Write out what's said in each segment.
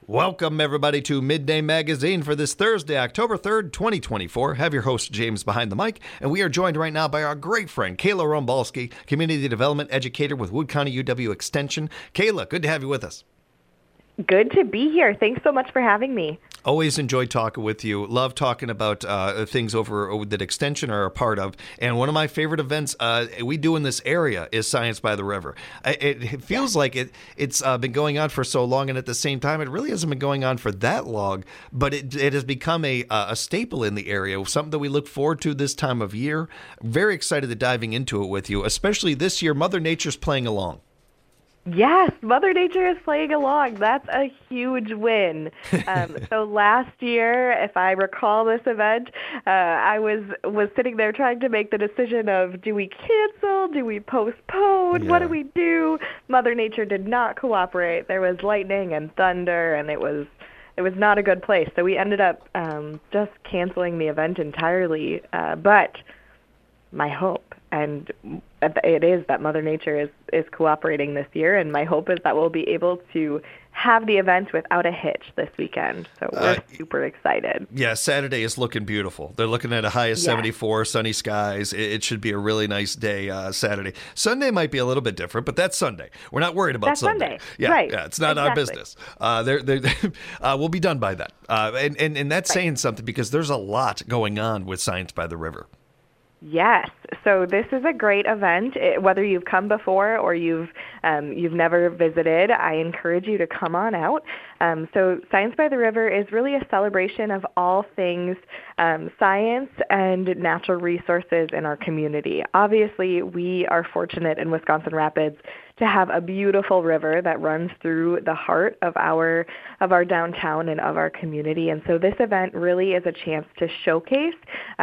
Welcome, everybody, to Midday Magazine for this Thursday, October 3rd, 2024. Have your host, James, behind the mic, and we are joined right now by our great friend, Kayla Rombalski, Community Development Educator with Wood County UW Extension. Kayla, good to have you with us. Good to be here. Thanks so much for having me. Always enjoy talking with you. Love talking about things over that Extension are a part of. And one of my favorite events we do in this area is Science by the River. It feels like it's been going on for so long, and at the same time, it really hasn't been going on for that long. But it has become a staple in the area, something that we look forward to this time of year. Very excited to diving into it with you, especially this year. Mother Nature's playing along. Yes, Mother Nature is playing along. That's a huge win. So last year, if I recall this event, I was sitting there trying to make the decision of, do we cancel? Do we postpone? Yeah. What do we do? Mother Nature did not cooperate. There was lightning and thunder, and it was not a good place. So we ended up just canceling the event entirely. But my hope, and it is that Mother Nature is cooperating this year, and my hope is that we'll be able to have the event without a hitch this weekend. So we're super excited. Yeah, Saturday is looking beautiful. They're looking at a high of 74, sunny skies. It should be a really nice day Saturday. Sunday might be a little bit different, but that's Sunday. We're not worried about Sunday. Yeah, right. Yeah, it's not our business. We'll be done by that. And that's saying something, because there's a lot going on with Science by the River. Yes. So this is a great event. Whether you've come before or you've never visited, I encourage you to come on out. So Science by the River is really a celebration of all things science and natural resources in our community. Obviously, we are fortunate in Wisconsin Rapids to have a beautiful river that runs through the heart of our downtown and of our community. And so this event really is a chance to showcase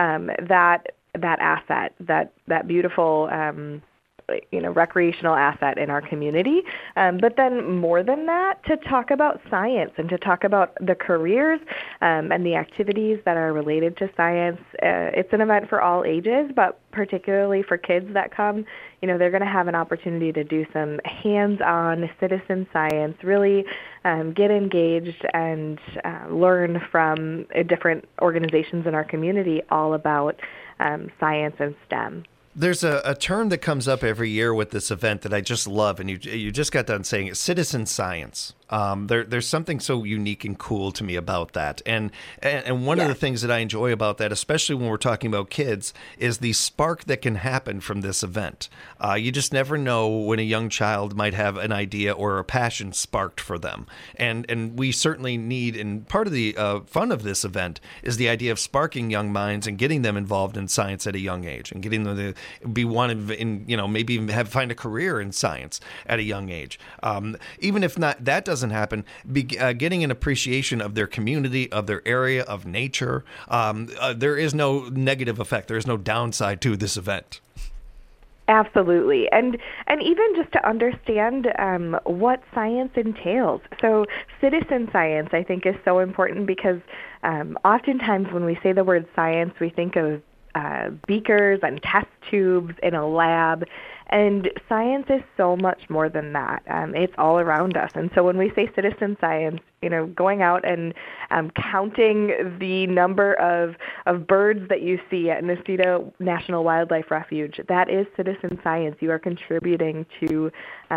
that asset, that beautiful recreational asset in our community. But then more than that, to talk about science and to talk about the careers and the activities that are related to science. It's an event for all ages, but particularly for kids that come, they're going to have an opportunity to do some hands-on citizen science, really get engaged and learn from different organizations in our community all about science and STEM. There's a term that comes up every year with this event that I just love, and you just got done saying it, citizen science. There's something so unique and cool to me about that. And one of the things that I enjoy about that, especially when we're talking about kids, is the spark that can happen from this event. You just never know when a young child might have an idea or a passion sparked for them. And we certainly need, and part of the fun of this event is the idea of sparking young minds and getting them involved in science at a young age and getting them to be wanted in, maybe even find a career in science at a young age. Even if that doesn't happen, getting an appreciation of their community, of their area, of nature. There is no negative effect. There is no downside to this event. Absolutely. And even just to understand what science entails. So citizen science, I think, is so important because oftentimes when we say the word science, we think of beakers and test tubes in a lab. And science is so much more than that. It's all around us. And so when we say citizen science, going out and counting the number of birds that you see at Neceto National Wildlife Refuge, that is citizen science. You are contributing to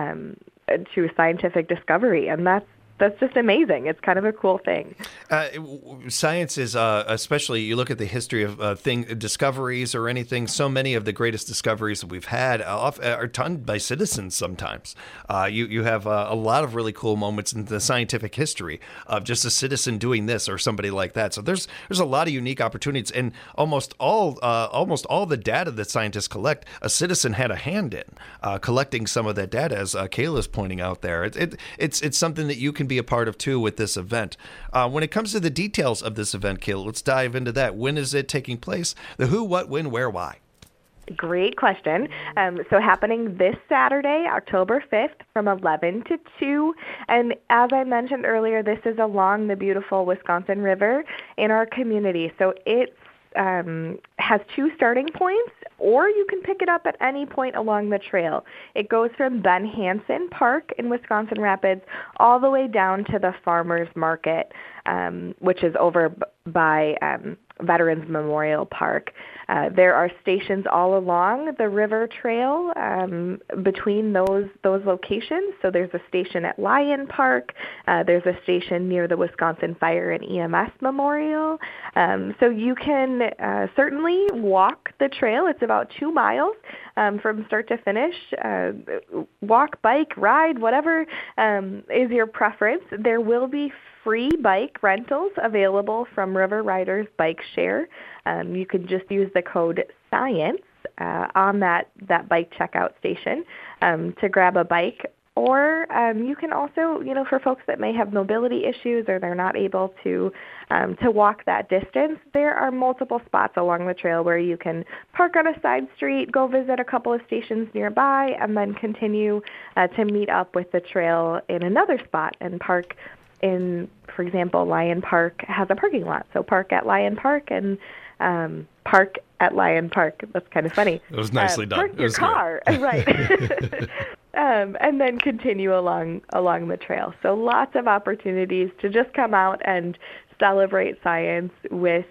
scientific discovery, and that's just amazing. It's kind of a cool thing. Science is, especially you look at the history of discoveries or anything, so many of the greatest discoveries that we've had are done by citizens sometimes. You have a lot of really cool moments in the scientific history of just a citizen doing this or somebody like that. So there's a lot of unique opportunities, and almost all the data that scientists collect, a citizen had a hand in collecting some of that data, as Kayla's pointing out there. It's something that you can be a part of too with this event. When it comes to the details of this event, Kayla, let's dive into that. When is it taking place? The who, what, when, where, why? Great question. So happening this Saturday, October 5th from 11 to 2. And as I mentioned earlier, this is along the beautiful Wisconsin River in our community. So it's has 2 starting points, or you can pick it up at any point along the trail. It goes from Ben Hansen Park in Wisconsin Rapids all the way down to the Farmers Market, which is over by Veterans Memorial Park. There are stations all along the river trail between those locations. So there's a station at Lyon Park. There's a station near the Wisconsin Fire and EMS Memorial. So you can certainly walk the trail. It's about 2 miles from start to finish. Walk, bike, ride, whatever is your preference. There will be free bike rentals available from River Riders Bike Share. You can just use the code SCIENCE on that bike checkout station to grab a bike. Or you can also, for folks that may have mobility issues or they're not able to walk that distance, there are multiple spots along the trail where you can park on a side street, go visit a couple of stations nearby, and then continue to meet up with the trail in another spot and park in, for example, Lyon Park has a parking lot. So park at Lyon Park and park at Lyon Park. That's kind of funny. It was nicely done. Park your car, right. And then continue along the trail. So lots of opportunities to just come out and celebrate science with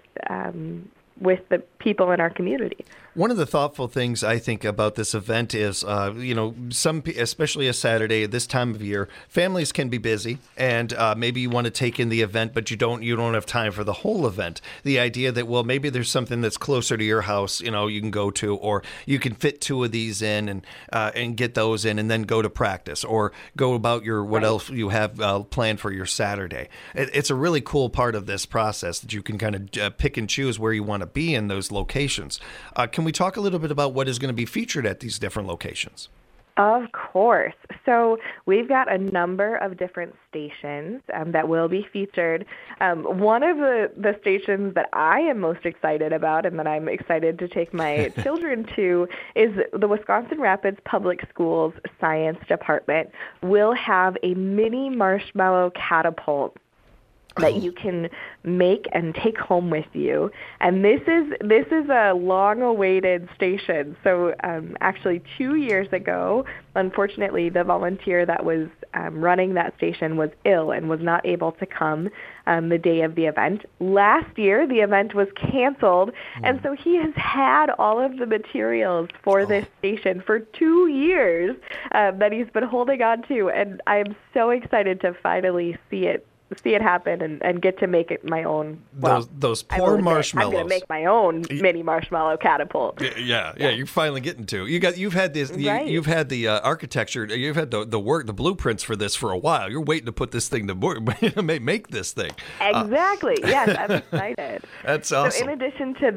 the people in our community. One of the thoughtful things I think about this event is, especially a Saturday at this time of year, families can be busy, and maybe you want to take in the event, but you don't have time for the whole event. The idea that, well, maybe there's something that's closer to your house, you can go to, or you can fit 2 of these in and get those in, and then go to practice, or go about your what else you have planned for your Saturday. It's a really cool part of this process that you can kind of pick and choose where you want to be in those locations. Can we talk a little bit about what is going to be featured at these different locations? Of course. So we've got a number of different stations that will be featured. One of the stations that I am most excited about and that I'm excited to take my children to is the Wisconsin Rapids Public Schools Science Department will have a mini marshmallow catapult that you can make and take home with you. And this is a long-awaited station. So actually 2 years ago, unfortunately, the volunteer that was running that station was ill and was not able to come the day of the event. Last year, the event was canceled, and so he has had all of the materials for this station for 2 years that he's been holding on to, and I am so excited to finally see it happen and get to make it my own. Well, those poor marshmallows. I'm going to make my own mini marshmallow catapult. Yeah. You're finally getting to. You've had this. You've had the architecture. You've had the work, the blueprints for this for a while. You're waiting to put this thing to work, make this thing. Exactly. Yes, I'm excited. That's awesome. So in addition to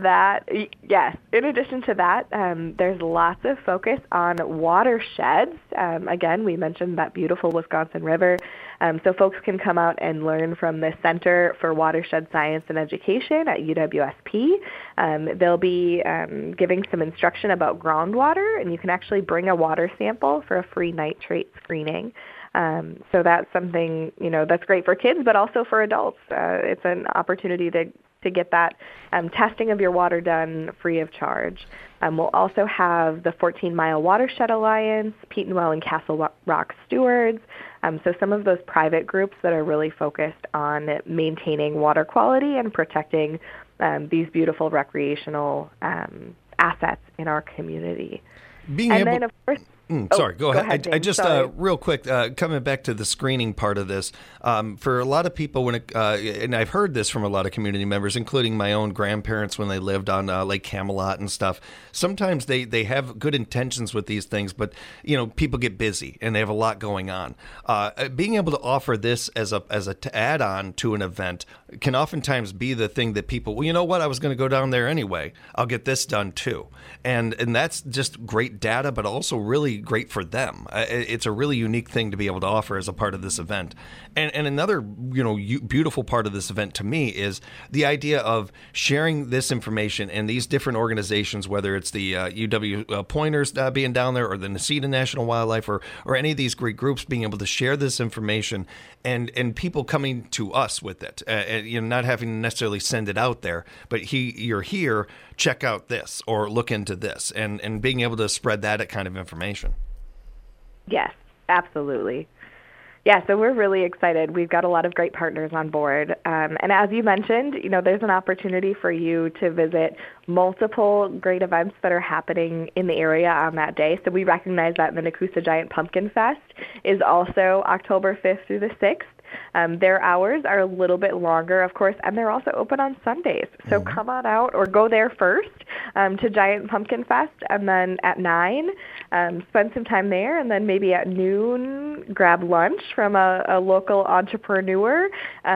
that, there's lots of focus on watersheds. Again, we mentioned that beautiful Wisconsin River. So folks can come out and learn from the Center for Watershed Science and Education at UWSP. They'll be giving some instruction about groundwater, and you can actually bring a water sample for a free nitrate screening. So that's something, that's great for kids, but also for adults. It's an opportunity to get that testing of your water done free of charge. We'll also have the 14 Mile Watershed Alliance, Petenwell and Castle Rock Stewards, so some of those private groups that are really focused on maintaining water quality and protecting these beautiful recreational assets in our community. Then, of course, Sorry, go ahead. James. I just real quick, coming back to the screening part of this, for a lot of people, and I've heard this from a lot of community members, including my own grandparents when they lived on Lake Camelot and stuff. Sometimes they have good intentions with these things, but people get busy and they have a lot going on. Being able to offer this as a add-on to an event can oftentimes be the thing that people, well, you know what, I was going to go down there anyway. I'll get this done too, and that's just great data, but also really really great for them. It's a really unique thing to be able to offer as a part of this event. And another, beautiful part of this event to me is the idea of sharing this information and these different organizations, whether it's the UW Pointers being down there or the Necedah National Wildlife or any of these great groups being able to share this information and people coming to us with it, not having to necessarily send it out there, but you're here, check out this or look into this and being able to spread that kind of information. Yes, absolutely. Yeah, so we're really excited. We've got a lot of great partners on board. And as you mentioned, there's an opportunity for you to visit multiple great events that are happening in the area on that day. So we recognize that the Nakusa Giant Pumpkin Fest is also October 5th through the 6th. Their hours are a little bit longer, of course, and they're also open on Sundays. So come on out or go there first to Giant Pumpkin Fest, and then at 9, spend some time there, and then maybe at noon, grab lunch from a local entrepreneur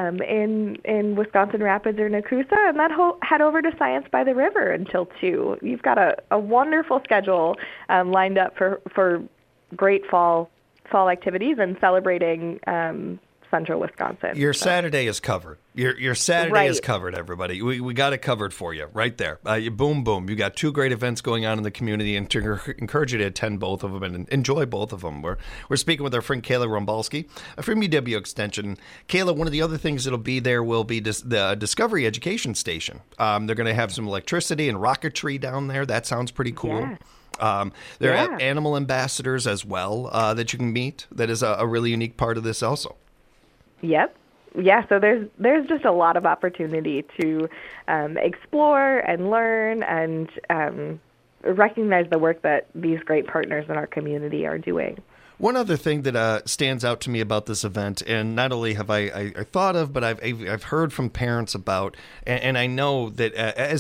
in Wisconsin Rapids or Nakusa, and then head over to Science by the River until 2. You've got a wonderful schedule lined up for great fall activities and celebrating Central Wisconsin. Your Saturday is covered. Your Saturday is covered, everybody. We got it covered for you right there. Boom. You got 2 great events going on in the community, and to encourage you to attend both of them and enjoy both of them. We're speaking with our friend Kayla Rombalski from UW Extension. Kayla, one of the other things that'll be there will be the Discovery Education Station. They're going to have some electricity and rocketry down there. That sounds pretty cool. Yeah. There are animal ambassadors as well that you can meet. That is a really unique part of this also. Yep. Yeah, so there's just a lot of opportunity to explore and learn and recognize the work that these great partners in our community are doing. One other thing that stands out to me about this event, and not only have I thought of, but I've heard from parents about, and I know that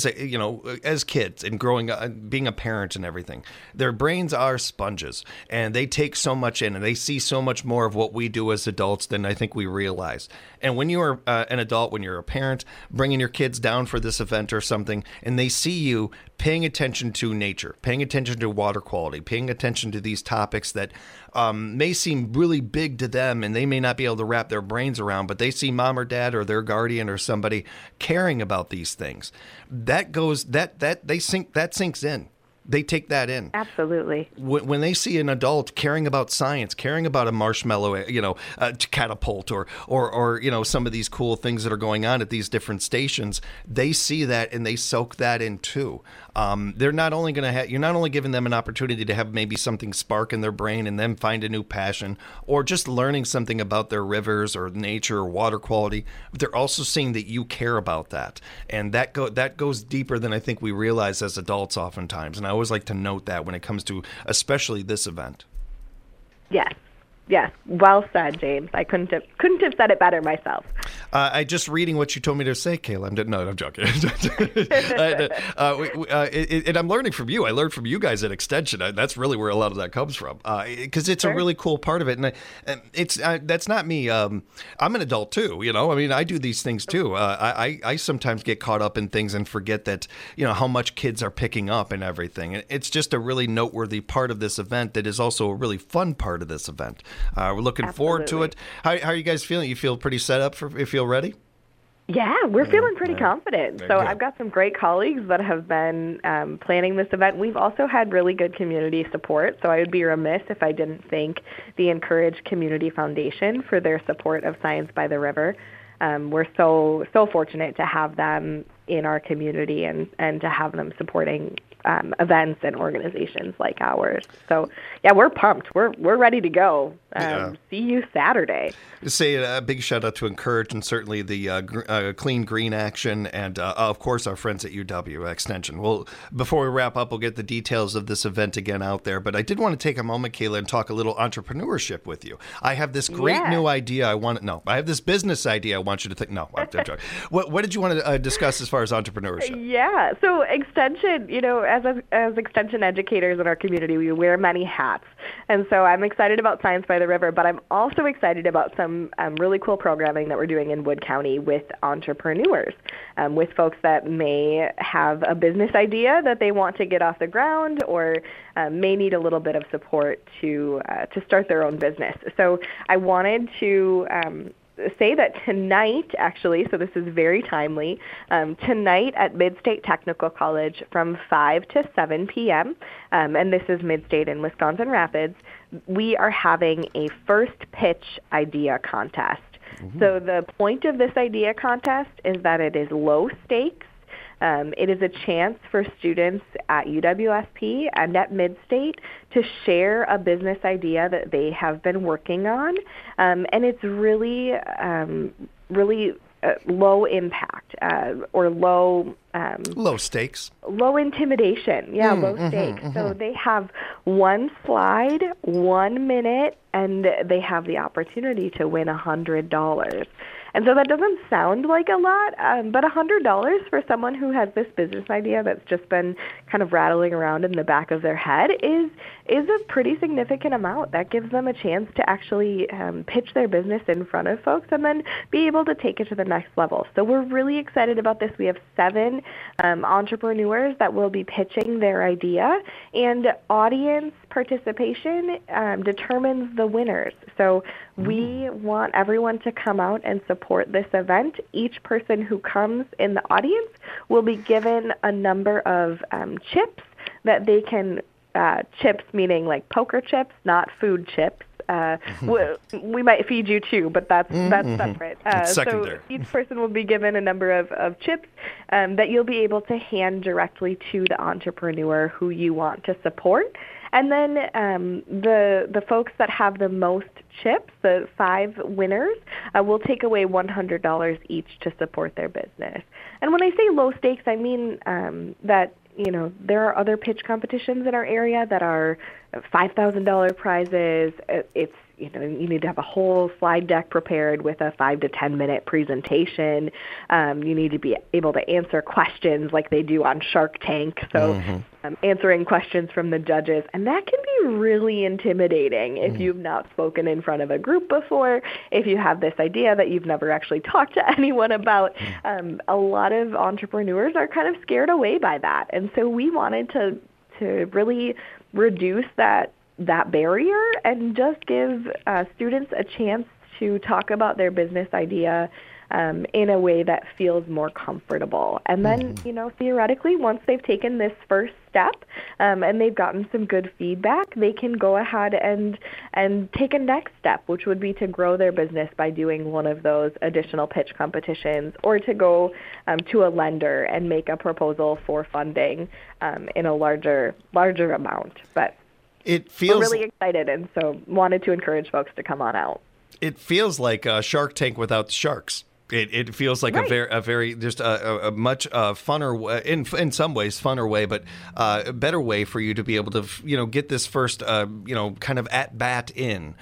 as kids and growing up, being a parent and everything, their brains are sponges, and they take so much in, and they see so much more of what we do as adults than I think we realize. And when you're an adult, when you're a parent, bringing your kids down for this event or something, and they see you paying attention to nature, paying attention to water quality, paying attention to these topics that may seem really big to them and they may not be able to wrap their brains around, but they see mom or dad or their guardian or somebody caring about these things. That sinks in. They take that in. Absolutely. When they see an adult caring about science, caring about a marshmallow, catapult or some of these cool things that are going on at these different stations, they see that and they soak that in too. They're not only you're not only giving them an opportunity to have maybe something spark in their brain and then find a new passion or just learning something about their rivers or nature or water quality, but they're also seeing that you care about that. And that goes deeper than I think we realize as adults oftentimes. And I always like to note that when it comes to especially this event. Yes. Well said, James. I couldn't have said it better myself. I just reading what you told me to say, Kayla. I'm joking. And I'm learning from you. I learned from you guys at Extension. That's really where a lot of that comes from, because it's a really cool part of it. And it's that's not me. I'm an adult too. I do these things too. I sometimes get caught up in things and forget that how much kids are picking up and everything. And it's just a really noteworthy part of this event that is also a really fun part of this event. We're looking forward to it. How are you guys feeling? You feel pretty set up? You feel ready? Yeah, we're feeling pretty confident. So I've got some great colleagues that have been planning this event. We've also had really good community support, so I would be remiss if I didn't thank the Encourage Community Foundation for their support of Science by the River. We're so fortunate to have them in our community and to have them supporting events and organizations like ours. So, yeah, we're pumped. We're ready to go. See you Saturday. Say a big shout out to Encourage and certainly the Clean Green Action and, of course, our friends at UW Extension. Well, before we wrap up, we'll get the details of this event again out there. But I did want to take a moment, Kayla, and talk a little entrepreneurship with you. I have this great new idea. I have this business idea I want you to think. No, I'm joking. What did you want to discuss as far as entrepreneurship? Yeah. So Extension, as extension educators in our community, we wear many hats. And so I'm excited about Science by the River, but I'm also excited about some really cool programming that we're doing in Wood County with entrepreneurs, with folks that may have a business idea that they want to get off the ground, or may need a little bit of support to start their own business. So I wanted to say that tonight, actually, so this is very timely, tonight at Midstate Technical College from 5 to 7 p.m., and this is Midstate in Wisconsin Rapids, we are having a first pitch idea contest. Mm-hmm. So the point of this idea contest is that it is low stakes. It is a chance for students at UWSP and at Midstate to share a business idea that they have been working on, and it's really low impact or low stakes. Low intimidation. Yeah, low stakes. So they have one slide, 1 minute, and they have the opportunity to win $100. And so that doesn't sound like a lot, but $100 for someone who has this business idea that's just been kind of rattling around in the back of their head is a pretty significant amount. That gives them a chance to actually pitch their business in front of folks and then be able to take it to the next level. So we're really excited about this. We have 7 entrepreneurs that will be pitching their idea, and audience participation determines the winners. So we want everyone to come out and support this event. Each person who comes in the audience will be given a number of chips that they can, chips meaning like poker chips, not food chips. We might feed you too, but that's separate. So each person will be given a number of chips that you'll be able to hand directly to the entrepreneur who you want to support. And then the folks that have the most chips, the 5 winners, will take away $100 each to support their business. And when I say low stakes, I mean that there are other pitch competitions in our area that are $5,000 prizes. It's you need to have a whole slide deck prepared with a 5 to 10 minute presentation. You need to be able to answer questions like they do on Shark Tank. So answering questions from the judges. And that can be really intimidating if you've not spoken in front of a group before, if you have this idea that you've never actually talked to anyone about. A lot of entrepreneurs are kind of scared away by that. And so we wanted to really reduce that barrier and just give students a chance to talk about their business idea in a way that feels more comfortable. And then, theoretically, once they've taken this first step and they've gotten some good feedback, they can go ahead and take a next step, which would be to grow their business by doing one of those additional pitch competitions, or to go to a lender and make a proposal for funding in a larger amount. But we're really excited, and so wanted to encourage folks to come on out. It feels like Shark Tank without the sharks. It feels like a very just a much funner, in some ways funner way, but a better way for you to be able to get this first kind of at bat in.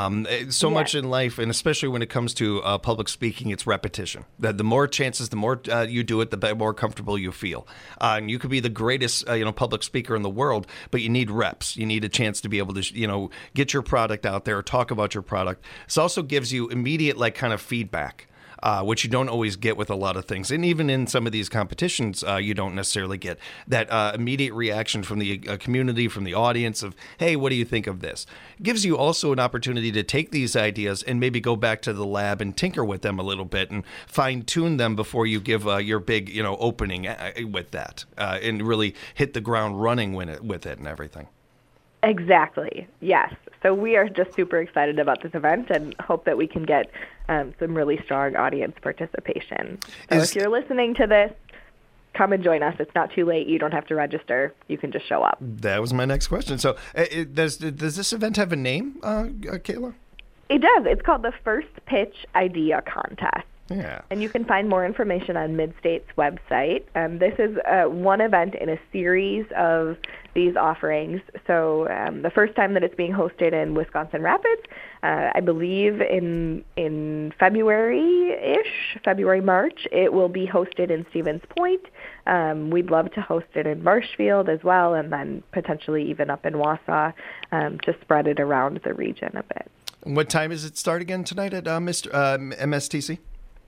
Much in life, and especially when it comes to public speaking, it's repetition. The more chances, the more you do it, the more comfortable you feel. And you could be the greatest public speaker in the world, but you need reps. You need a chance to be able to get your product out there, talk about your product. This also gives you immediate kind of feedback. Which you don't always get with a lot of things. And even in some of these competitions, you don't necessarily get that immediate reaction from the community, from the audience of, hey, what do you think of this? It gives you also an opportunity to take these ideas and maybe go back to the lab and tinker with them a little bit and fine-tune them before you give your big opening with that and really hit the ground running with it and everything. Exactly. Yes. So we are just super excited about this event and hope that we can get some really strong audience participation. So if you're listening to this, come and join us. It's not too late. You don't have to register. You can just show up. That was my next question. So does this event have a name, Kayla? It does. It's called the First Pitch Idea Contest. Yeah. And you can find more information on Midstate's website. This is one event in a series of these offerings. So the first time that it's being hosted in Wisconsin Rapids, I believe in February-ish, February, March, it will be hosted in Stevens Point. We'd love to host it in Marshfield as well, and then potentially even up in Wausau to spread it around the region a bit. What time does it start again tonight at MSTC?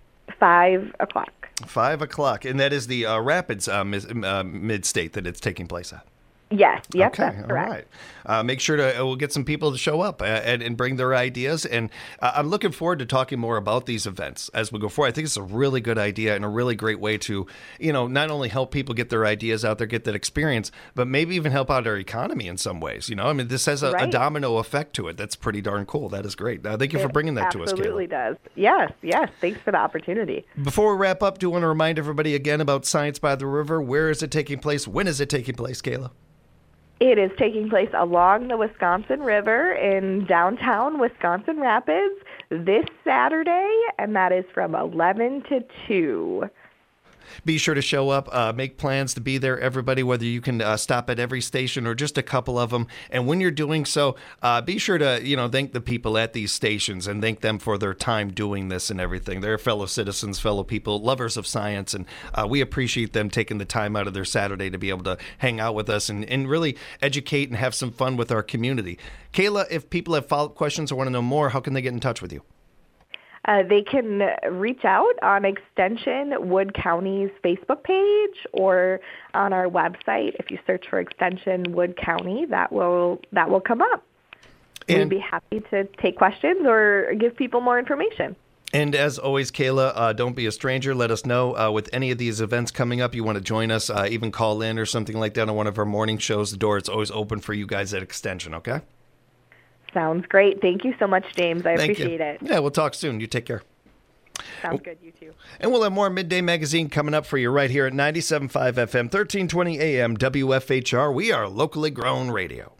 5 o'clock. 5 o'clock. And that is the Rapids Mid-State that it's taking place at? Yes, yep, okay, that's correct. All right. Make sure we'll get some people to show up and bring their ideas. And I'm looking forward to talking more about these events as we go forward. I think it's a really good idea and a really great way to, not only help people get their ideas out there, get that experience, but maybe even help out our economy in some ways. I mean, this has a domino effect to it. That's pretty darn cool. That is great. Thank you for bringing that to us, Kayla. It absolutely does. Yes. Thanks for the opportunity. Before we wrap up, do you want to remind everybody again about Science by the River? Where is it taking place? When is it taking place, Kayla? It is taking place along the Wisconsin River in downtown Wisconsin Rapids this Saturday, and that is from 11 to 2. Be sure to show up, make plans to be there, everybody, whether you can stop at every station or just a couple of them. And when you're doing so, be sure to, thank the people at these stations and thank them for their time doing this and everything. They're fellow citizens, fellow people, lovers of science, and we appreciate them taking the time out of their Saturday to be able to hang out with us and really educate and have some fun with our community. Kayla, if people have follow-up questions or want to know more, how can they get in touch with you? They can reach out on Extension Wood County's Facebook page or on our website. If you search for Extension Wood County, that will come up. We'd be happy to take questions or give people more information. And as always, Kayla, don't be a stranger. Let us know with any of these events coming up. You want to join us, even call in or something like that on one of our morning shows. The door is always open for you guys at Extension, okay? Sounds great. Thank you so much, James. I appreciate it. Yeah, we'll talk soon. You take care. Sounds good. You too. And we'll have more Midday Magazine coming up for you right here at 97.5 FM, 1320 AM, WFHR. We are locally grown radio.